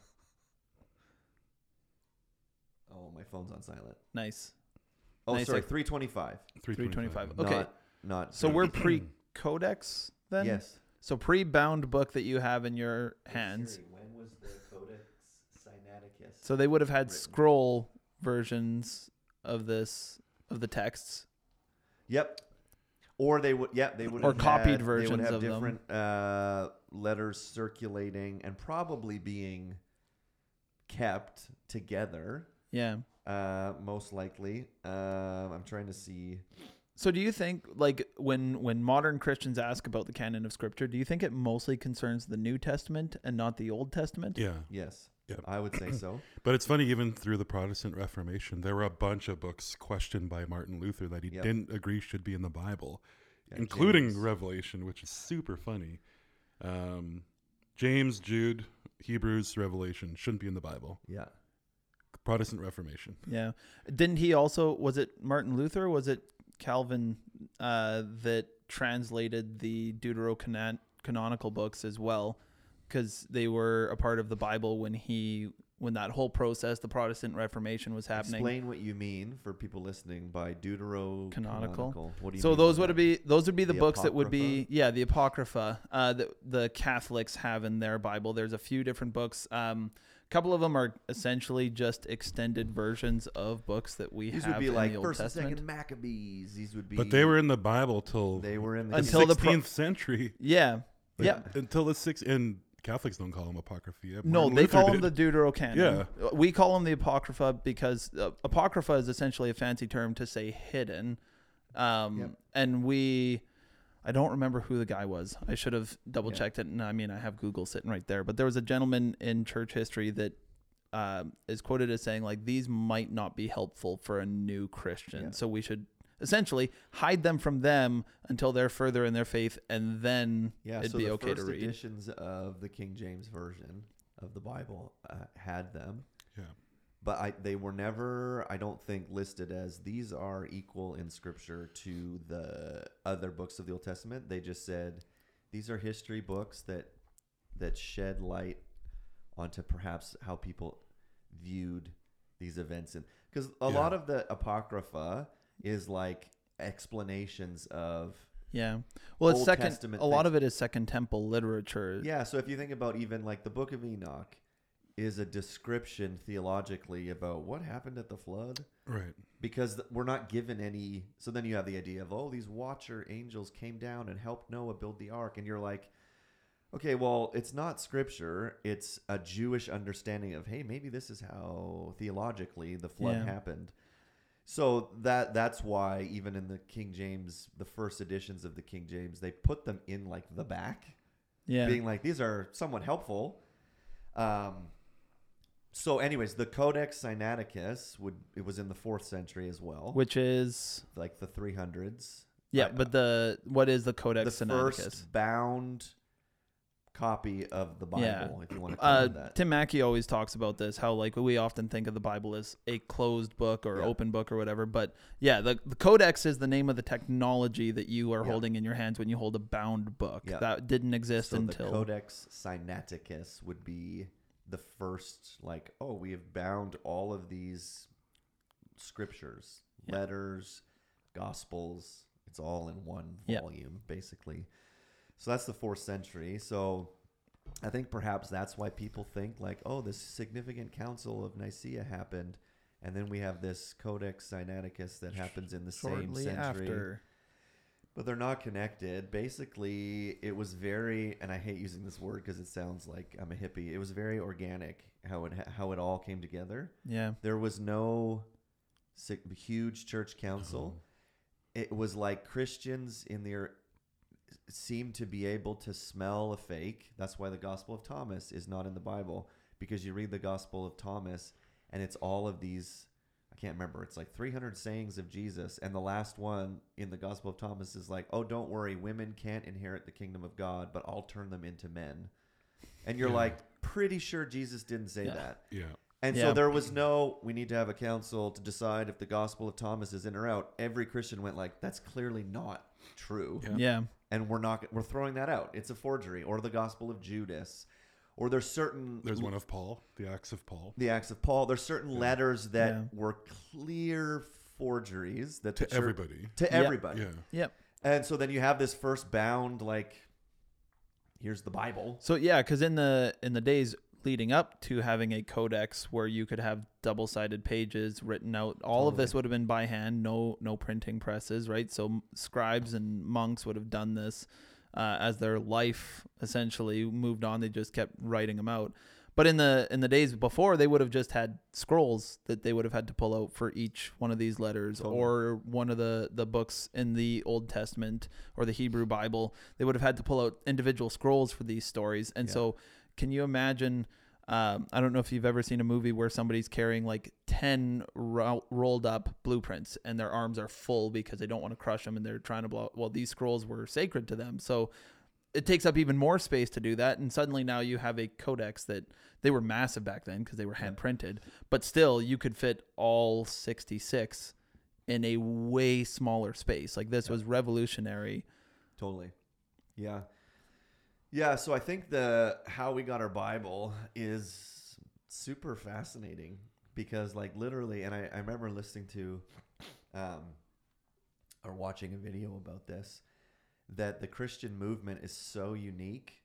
Oh, my phone's on silent. Nice. Oh, Nice, sorry, like 325. 325. Okay. Not So we're pre-Codex then? Yes. So pre-bound book that you have in your hands. Siri, when was the Codex Sinaiticus? So they would have had written? scroll versions of the texts. Yep. Or they would, they would Or have copied had, versions they would have of them. different letters circulating and probably being kept together. Yeah. Most likely. I'm trying to see. So do you think, like, when modern Christians ask about the canon of Scripture, do you think it mostly concerns the New Testament and not the Old Testament? Yeah. Yes. Yep. I would say so. But it's funny, even through the Protestant Reformation, there were a bunch of books questioned by Martin Luther that he didn't agree should be in the Bible, including James. Revelation, which is super funny. James, Jude, Hebrews, Revelation shouldn't be in the Bible. Yeah. Protestant Reformation. Yeah. Didn't he also, was it Martin Luther or was it Calvin that translated the Deuterocanonical books as well? Because they were a part of the Bible when that whole process, the Protestant Reformation, was happening. Explain what you mean for people listening by Deuterocanonical. What do you So mean those by would that? be the The books that would Apocrypha? be the Apocrypha that the Catholics have in their Bible. There's a few different books. A couple of them are essentially just extended versions of books that we These have would be in like the Old First and Testament. Second Maccabees. These would be. But they were in the Bible till They were in the Until the 16th century. Yeah. Like, Yeah. Until the 6th. And Catholics don't call them Apocrypha. No, Martin they Luther call them the did. Deuterocanon. Yeah. We call them the Apocrypha because Apocrypha is essentially a fancy term to say hidden. And I don't remember who the guy was. I should have double checked it. And I mean, I have Google sitting right there, but there was a gentleman in church history that is quoted as saying, like, these might not be helpful for a new Christian. Yeah. So we should essentially hide them from them until they're further in their faith, and then it'd so be the okay to first read. editions of the King James Version of the Bible had them. Yeah. But they were never, I don't think, listed as these are equal in Scripture to the other books of the Old Testament. They just said these are history books that shed light onto perhaps how people viewed these events. Because a lot of the Apocrypha is like explanations of Yeah. Well, it's Old second. Testament A lot things. of it is Second Temple literature. Yeah, so if you think about even like the Book of Enoch is a description theologically about what happened at the flood. Right. Because we're not given any. So then you have the idea of, oh, these watcher angels came down and helped Noah build the ark. And you're like, okay, well, it's not scripture. It's a Jewish understanding of, hey, maybe this is how theologically the flood happened. So that's why even in the King James, the first editions of the King James, they put them in like the back, being like, these are somewhat helpful. So anyways, the Codex Sinaiticus was in the 4th century as well, which is like the 300s. Yeah, but what is the Codex Sinaiticus? The first bound copy of the Bible, if you want to call it that. Tim Mackey always talks about this, how like we often think of the Bible as a closed book or open book or whatever. But yeah, the Codex is the name of the technology that you are holding in your hands when you hold a bound book. Yeah. That didn't exist until... the Codex Sinaiticus would be the first, like, oh, we have bound all of these scriptures, letters, gospels. It's all in one volume, basically. So that's the 4th century. So I think perhaps that's why people think like, oh, this significant council of Nicaea happened, and then we have this Codex Sinaiticus that happens in the same century. After. But they're not connected. Basically, it was very, and I hate using this word because it sounds like I'm a hippie. It was very organic how it all came together. Yeah. There was no huge church council. It was like Christians in their seem to be able to smell a fake. That's why the Gospel of Thomas is not in the Bible, because you read the Gospel of Thomas and it's all of these, I can't remember, it's like 300 sayings of Jesus, and the last one in the Gospel of Thomas is like, oh, don't worry, women can't inherit the kingdom of God, but I'll turn them into men. And you're like, pretty sure Jesus didn't say that. Yeah. And so there was no, we need to have a council to decide if the Gospel of Thomas is in or out. Every Christian went like, that's clearly not true. Yeah. And we're throwing that out. It's a forgery. Or the Gospel of Judas. Or there's one of Paul, the Acts of Paul. There's certain letters that were clear forgeries that to everybody. Yeah. Yep. And so then you have this first bound, like, here's the Bible. So yeah, because in the days leading up to having a codex where you could have double-sided pages written out, all of this would have been by hand, no printing presses, right? So scribes and monks would have done this as their life essentially moved on. They just kept writing them out. But in the days before, they would have just had scrolls that they would have had to pull out for each one of these letters, or one of the books in the Old Testament or the Hebrew Bible. They would have had to pull out individual scrolls for these stories. And so can you imagine, I don't know if you've ever seen a movie where somebody's carrying like 10 rolled up blueprints and their arms are full because they don't want to crush them and they're trying to blow. Well, these scrolls were sacred to them. So it takes up even more space to do that. And suddenly now you have a codex that they were massive back then because they were hand printed, but still you could fit all 66 in a way smaller space. Like this was revolutionary. Totally. Yeah. Yeah, so I think how we got our Bible is super fascinating because, like, literally, and I remember listening to or watching a video about this, that the Christian movement is so unique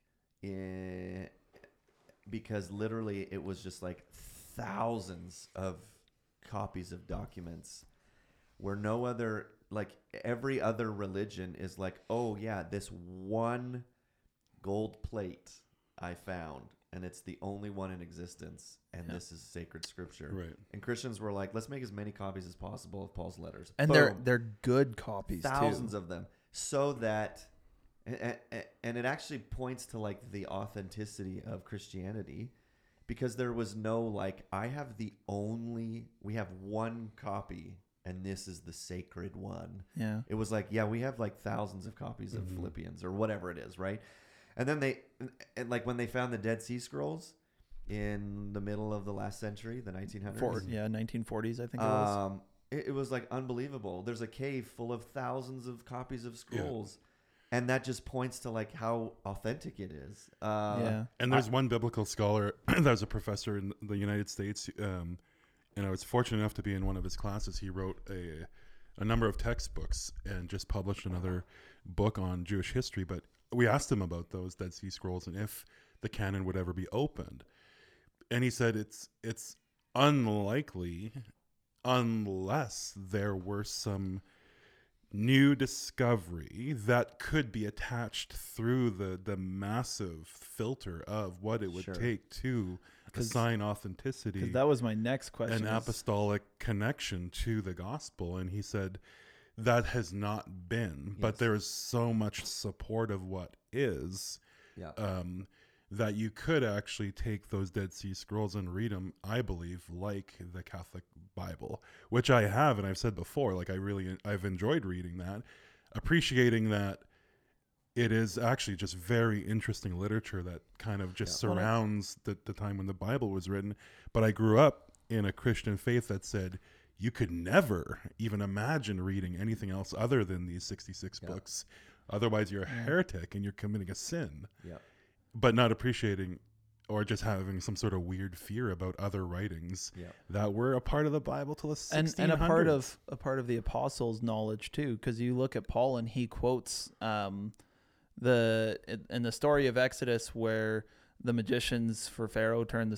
because literally it was just like thousands of copies of documents where no other, like every other religion is like, oh yeah, this one gold plate I found, and it's the only one in existence, and this is sacred scripture. Right. And Christians were like, let's make as many copies as possible of Paul's letters. And they're good copies, thousands of them, so that and it actually points to like the authenticity of Christianity, because there was no like, we have one copy and this is the sacred one. Yeah. It was like, we have like thousands of copies of Philippians or whatever it is, right? And then like when they found the Dead Sea Scrolls in the middle of the last century, the 1900s. 1940s, I think it was. It was like unbelievable. There's a cave full of thousands of copies of scrolls. Yeah. And that just points to like how authentic it is. And there's one biblical scholar that was a professor in the United States. And I was fortunate enough to be in one of his classes. He wrote a number of textbooks and just published another book on Jewish history. But we asked him about those Dead Sea Scrolls and if the canon would ever be opened. And he said it's unlikely unless there were some new discovery that could be attached through the massive filter of what it would take to assign authenticity. Because that was my next question. An apostolic connection to the gospel. And he said that has not been, but there is so much support of what is, that you could actually take those Dead Sea Scrolls and read them, I believe, like the Catholic Bible, which I have, and I've said before, like I've enjoyed reading that, appreciating that it is actually just very interesting literature that kind of just surrounds the time when the Bible was written. But I grew up in a Christian faith that said you could never even imagine reading anything else other than these 66 books. Otherwise, you're a heretic and you're committing a sin. Yeah. But not appreciating or just having some sort of weird fear about other writings that were a part of the Bible till the 1600s. And a part of the apostles' knowledge too, because you look at Paul and he quotes in the story of Exodus where the magicians for Pharaoh turned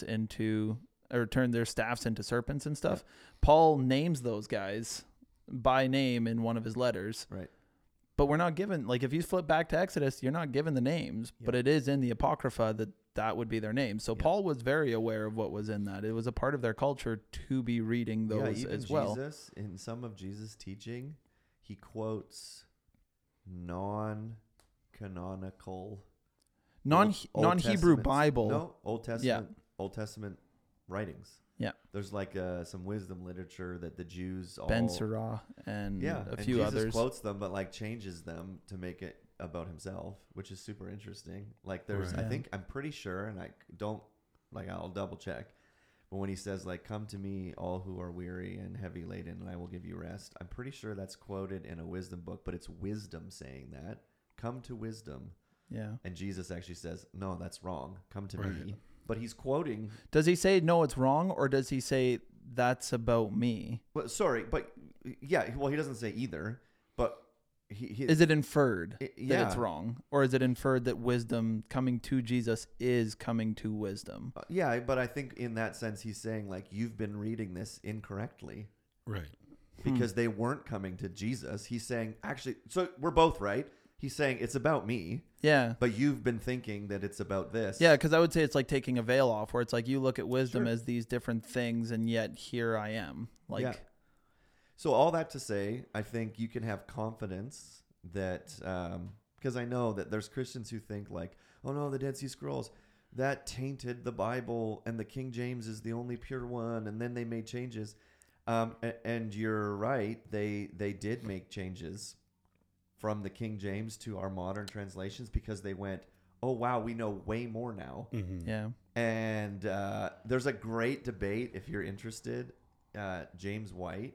their staffs into serpents and stuff. Paul names those guys by name in one of his letters. Right. But we're not given, like, if you flip back to Exodus, you're not given the names, but it is in the Apocrypha that would be their names. So Paul was very aware of what was in that. It was a part of their culture to be reading those as well. Jesus, in some of Jesus' teaching, he quotes non-canonical, non-Hebrew Bible. No, Old Testament writings. Yeah. There's like some wisdom literature that the Jews all... Ben Sirah and a few Jesus others. Jesus quotes them, but like changes them to make it about himself, which is super interesting. Like there's, I'm pretty sure, and I don't, like I'll double check, but when he says like, come to me all who are weary and heavy laden and I will give you rest, I'm pretty sure that's quoted in a wisdom book, but it's wisdom saying that. Come to wisdom. Yeah. And Jesus actually says, no, that's wrong. Come to me. But he's quoting. Does he say, no, it's wrong? Or does he say, that's about me? Well, sorry, but yeah, well, he doesn't say either. But is it inferred that it's wrong? Or is it inferred that wisdom coming to Jesus is coming to wisdom? Yeah, but I think in that sense, he's saying, like, you've been reading this incorrectly. Right. Because they weren't coming to Jesus. He's saying, actually, so we're both right. He's saying it's about me. Yeah. But you've been thinking that it's about this. Yeah, because I would say it's like taking a veil off, where it's like you look at wisdom as these different things, and yet here I am. Like, So all that to say, I think you can have confidence that, because I know that there's Christians who think like, oh no, the Dead Sea Scrolls, that tainted the Bible, and the King James is the only pure one, and then they made changes. And you're right, they did make changes from the King James to our modern translations because they went, oh, wow, we know way more now. Mm-hmm. Yeah. And there's a great debate, if you're interested. James White,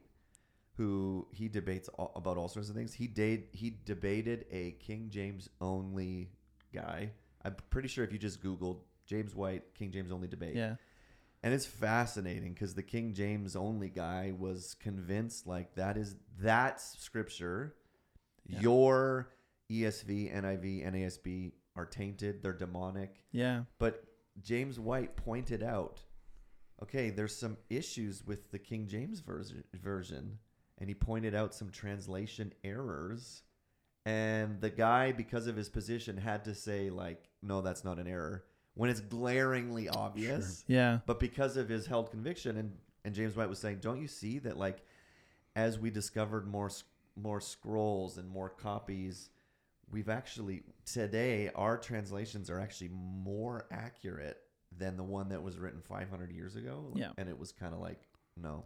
who he debates about all sorts of things. He debated a King James only guy. I'm pretty sure if you just Googled James White, King James only debate. Yeah. And it's fascinating because the King James only guy was convinced like that's scripture. Yeah. Your ESV, NIV, NASB are tainted. They're demonic. Yeah. But James White pointed out, okay, there's some issues with the King James version. And he pointed out some translation errors. And the guy, because of his position, had to say, like, no, that's not an error. When it's glaringly obvious. Sure. Yeah. But because of his held conviction, and James White was saying, don't you see that, like, as we discovered more scrolls and more copies, we've actually today our translations are actually more accurate than the one that was written 500 years ago. Yeah. And it was kind of like, no,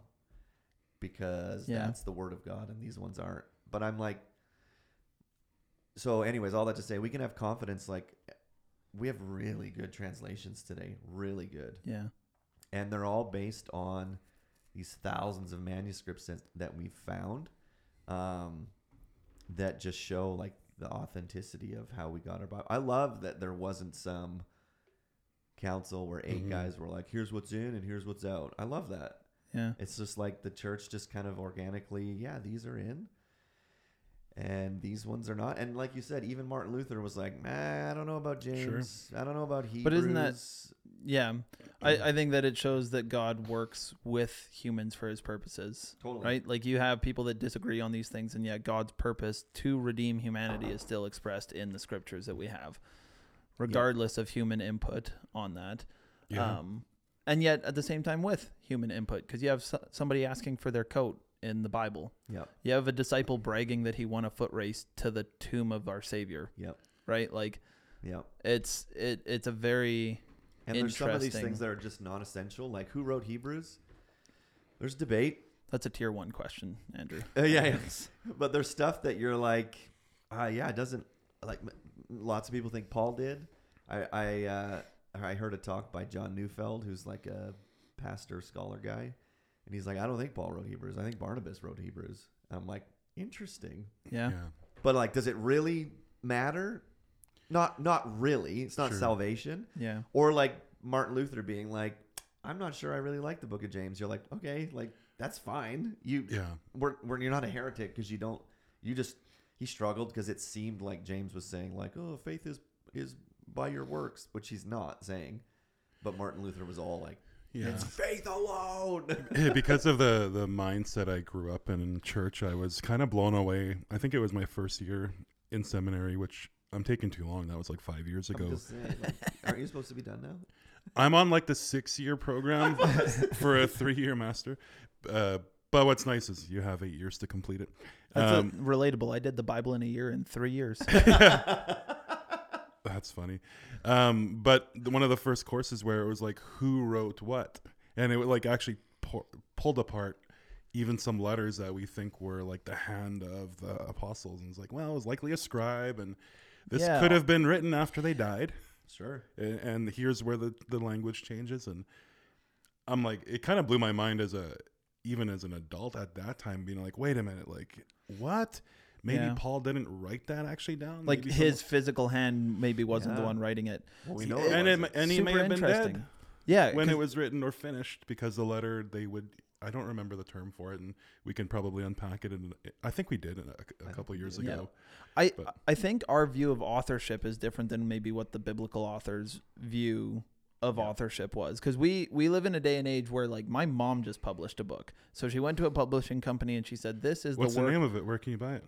because that's the word of God and these ones aren't. But I'm like, so anyways, all that to say, we can have confidence. Like, we have really good translations today, really good. Yeah. And they're all based on these thousands of manuscripts that we've found. That just show like the authenticity of how we got our Bible. I love that there wasn't some council where 8 guys were like, here's what's in and here's what's out. I love that. Yeah. It's just like the church just kind of organically, these are in. And these ones are not. And like you said, even Martin Luther was like, I don't know about James. Sure. I don't know about Hebrews. But isn't that... Yeah. I think that it shows that God works with humans for his purposes. Totally. Right? Like you have people that disagree on these things, and yet God's purpose to redeem humanity is still expressed in the scriptures that we have, regardless of human input on that. Yeah. And yet at the same time with human input, because you have somebody asking for their coat in the Bible. Yep. You have a disciple bragging that he won a foot race to the tomb of our Savior. Yep. Right? Like, it's a very and there's some of these things that are just non-essential. Like, who wrote Hebrews? There's debate. That's a tier 1 question, Andrew. Yes. But there's stuff that you're like, it doesn't, like, lots of people think Paul did. I heard a talk by John Neufeld, who's like a pastor scholar guy. And he's like, I don't think Paul wrote Hebrews. I think Barnabas wrote Hebrews. I'm like, interesting. Yeah. But like, does it really matter? Not really. It's not salvation. Yeah. Or like Martin Luther being like, I'm not sure I really like the book of James. You're like, okay, like that's fine. You're not a heretic because he struggled because it seemed like James was saying like, oh, faith is by your works, which he's not saying. But Martin Luther was all like, it's faith alone. Because of the mindset I grew up in church, I was kind of blown away. I think it was my first year in seminary, which I'm taking too long. That was like 5 years ago. I'm just saying, like, aren't you supposed to be done now? I'm on like the 6-year program for a 3-year master. But what's nice is you have 8 years to complete it. That's relatable. I did the Bible in a year in 3 years. That's funny. But one of the first courses where it was like, who wrote what? And it would like actually pulled apart even some letters that we think were like the hand of the apostles. And it's like, well, it was likely a scribe. And this could have been written after they died. Sure. And here's where the language changes. And I'm like, it kind of blew my mind even as an adult at that time, being like, wait a minute, like what? Maybe Paul didn't write that actually down. Like maybe his physical hand maybe wasn't the one writing it. Well, we know and he may have been dead. Yeah, when it was written or finished, because the letter I don't remember the term for it, and we can probably unpack it. And I think we did a couple of years ago. I think our view of authorship is different than maybe what the biblical authors' view of authorship was, because we live in a day and age where like my mom just published a book, so she went to a publishing company and she said, "This is what's the name of it? Where can you buy it?"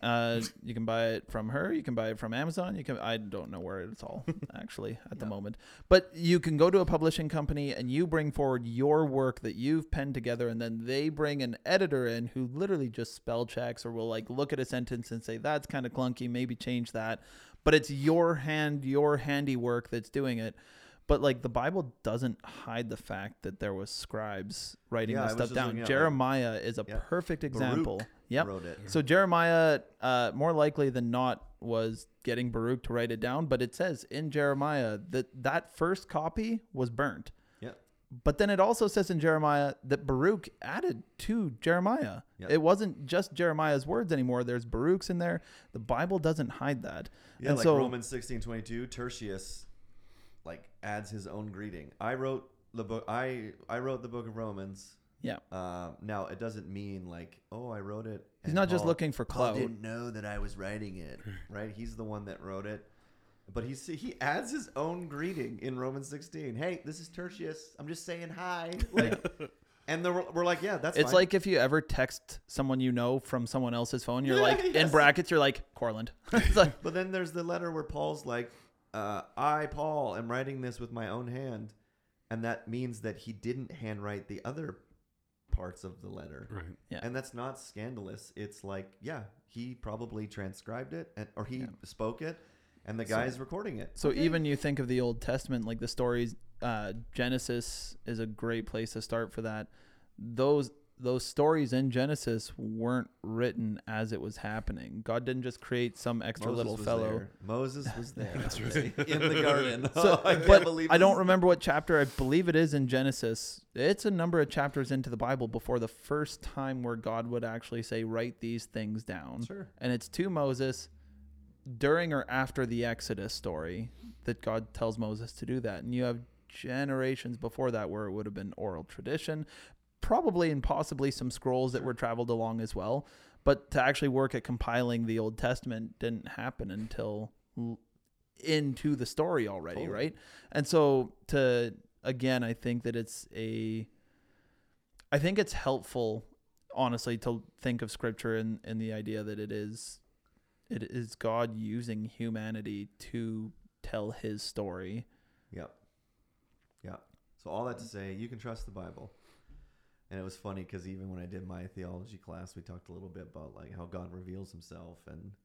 You can buy it from her. You can buy it from Amazon. I don't know where it's all actually at the moment, but you can go to a publishing company and you bring forward your work that you've penned together, and then they bring an editor in who literally just spell checks or will like look at a sentence and say, that's kind of clunky, maybe change that. But it's your handiwork that's doing it. But like the Bible doesn't hide the fact that there was scribes writing this stuff down. Jeremiah is a perfect example. Baruch wrote it. So Jeremiah, more likely than not, was getting Baruch to write it down. But it says in Jeremiah that first copy was burnt. Yep. But then it also says in Jeremiah that Baruch added to Jeremiah. Yep. It wasn't just Jeremiah's words anymore. There's Baruch's in there. The Bible doesn't hide that. Yeah, and like so, Romans 16:22, Tertius like adds his own greeting. I wrote the book. I wrote the book of Romans. Yeah. Now it doesn't mean like, oh, I wrote it. He's not just looking for clout. Paul didn't know that I was writing it, right? He's the one that wrote it, but he adds his own greeting in Romans 16. Hey, this is Tertius. I'm just saying hi. Like, and we're like, yeah, that's. It's fine. like if you ever text someone you know from someone else's phone, you're like in brackets, you're like Corland. Like, but then there's the letter where Paul's like, I, Paul, am writing this with my own hand. And that means that he didn't handwrite the other parts of the letter. Right. Yeah. And that's not scandalous. It's like, he probably transcribed it or he spoke it and the guy's recording it. So even you think of the Old Testament, like the stories, Genesis is a great place to start for that. Those stories in Genesis weren't written as it was happening. God didn't just create some extra little fellow. Moses was there. That's right. In the garden. So, I don't remember what chapter. I believe it is in Genesis. It's a number of chapters into the Bible before the first time where God would actually say, write these things down. Sure. And it's to Moses during or after the Exodus story that God tells Moses to do that. And you have generations before that where it would have been oral tradition. probably and possibly some scrolls that were traveled along as well. But to actually work at compiling the Old Testament didn't happen until into the story already, right? And so again, I think that I think it's helpful, honestly, to think of Scripture in the idea that it is God using humanity to tell his story. Yep. So all that to say, you can trust the Bible. And it was funny because even when I did my theology class, we talked a little bit about like how God reveals himself.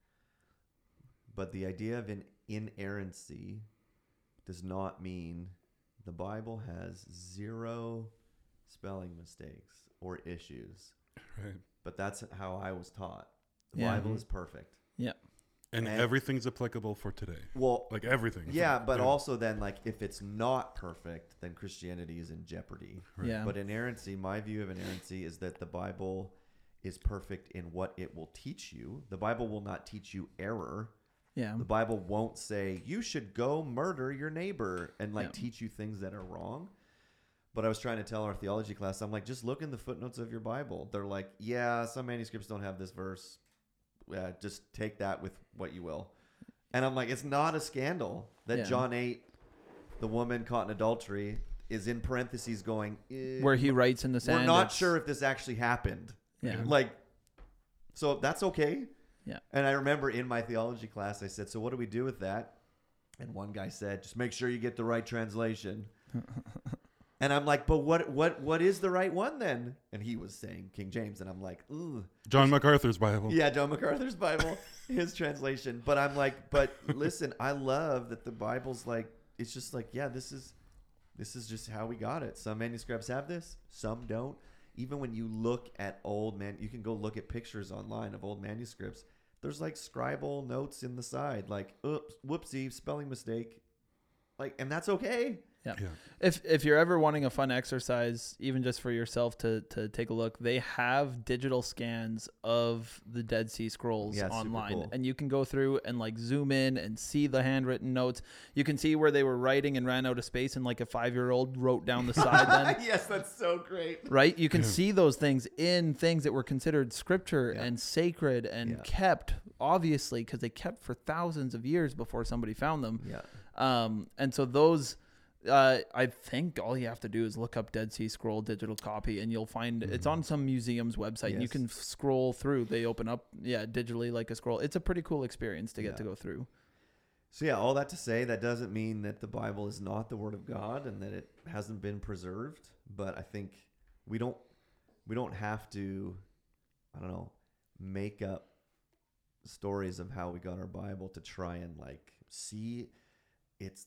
But the idea of inerrancy does not mean the Bible has zero spelling mistakes or issues. Right. But that's how I was taught. The Bible is perfect. Yeah. And everything's applicable for today. Well, like everything. Yeah, but also then, like, if it's not perfect, then Christianity is in jeopardy. Right. Yeah. But inerrancy, my view of inerrancy is that the Bible is perfect in what it will teach you. The Bible will not teach you error. Yeah. The Bible won't say, you should go murder your neighbor and, like, teach you things that are wrong. But I was trying to tell our theology class, I'm like, just look in the footnotes of your Bible. They're like, yeah, some manuscripts don't have this verse. Just take that with what you will. And I'm like, it's not a scandal that John 8, the woman caught in adultery, is in parentheses going, where he writes in the sand. We're not sure if this actually happened. Yeah. Like, so that's okay. Yeah. And I remember in my theology class, I said, so what do we do with that? And one guy said, just make sure you get the right translation. And I'm like, but what is the right one then? And he was saying King James, and I'm like, ooh. John MacArthur's Bible. Yeah, John MacArthur's Bible, his translation. But I'm like, but listen, I love that the Bible's like, it's just like, yeah, this is just how we got it. Some manuscripts have this, some don't. Even when you look at you can go look at pictures online of old manuscripts. There's like scribal notes in the side, like, oops, whoopsie, spelling mistake. Like, and that's okay. Yeah. If you're ever wanting a fun exercise, even just for yourself to take a look, they have digital scans of the Dead Sea Scrolls online. Cool. And you can go through and like zoom in and see the handwritten notes. You can see where they were writing and ran out of space and like a 5-year-old wrote down the side then. Yes, that's so great. Right? You can see those things in things that were considered scripture and sacred and kept, obviously, because they kept for thousands of years before somebody found them. Yeah. And so those... I think all you have to do is look up Dead Sea Scroll digital copy, and you'll find it's on some museum's website. And you can scroll through. They open up, digitally like a scroll. It's a pretty cool experience to get to go through. So all that to say, that doesn't mean that the Bible is not the Word of God and that it hasn't been preserved. But I think we don't have to, I don't know, make up stories of how we got our Bible to try and like see it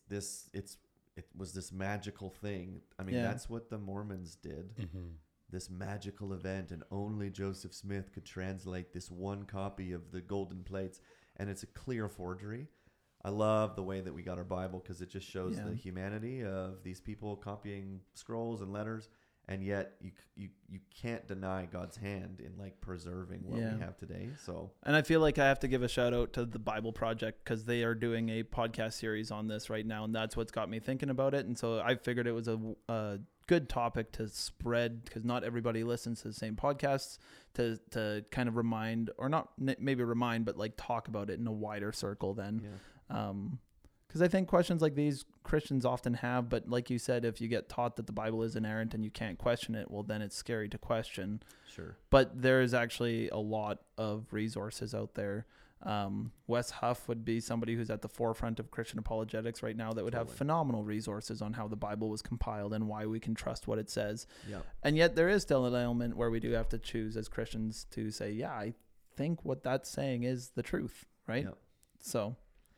was this magical thing. I mean, that's what the Mormons did. Mm-hmm. This magical event, and only Joseph Smith could translate this one copy of the golden plates, and it's a clear forgery. I love the way that we got our Bible because it just shows the humanity of these people copying scrolls and letters, and yet you can't deny God's hand in like preserving what we have today. So, and I feel like I have to give a shout out to the Bible Project because they are doing a podcast series on this right now, and that's what's got me thinking about it. And so I figured it was a good topic to spread because not everybody listens to the same podcasts, to kind of remind, or not maybe remind, but like talk about it in a wider circle then. Because I think questions like these Christians often have, but like you said, if you get taught that the Bible is inerrant and you can't question it, well, then it's scary to question. Sure. But there is actually a lot of resources out there. Wes Huff would be somebody who's at the forefront of Christian apologetics right now that would have phenomenal resources on how the Bible was compiled and why we can trust what it says. Yep. And yet there is still an element where we do have to choose as Christians to say, yeah, I think what that's saying is the truth, right? Yep. So...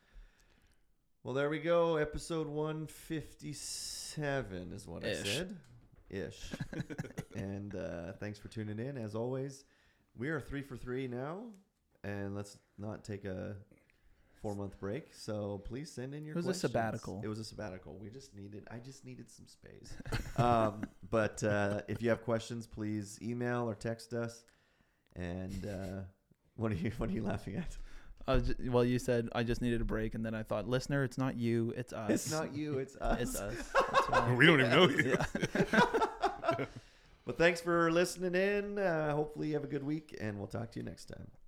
Well, there we go. Episode 157 is what I said. Ish. And thanks for tuning in. As always, we are 3 for 3 now. And let's not take a 4-month break. So please send in your questions. It was a sabbatical. It was a sabbatical. I just needed some space. But if you have questions, please email or text us. And what are you laughing at? Well, you said I just needed a break, and then I thought, listener, it's not you, it's us. It's not you, it's us. It's us. We don't even know you. But But thanks for listening in. Hopefully you have a good week, and we'll talk to you next time.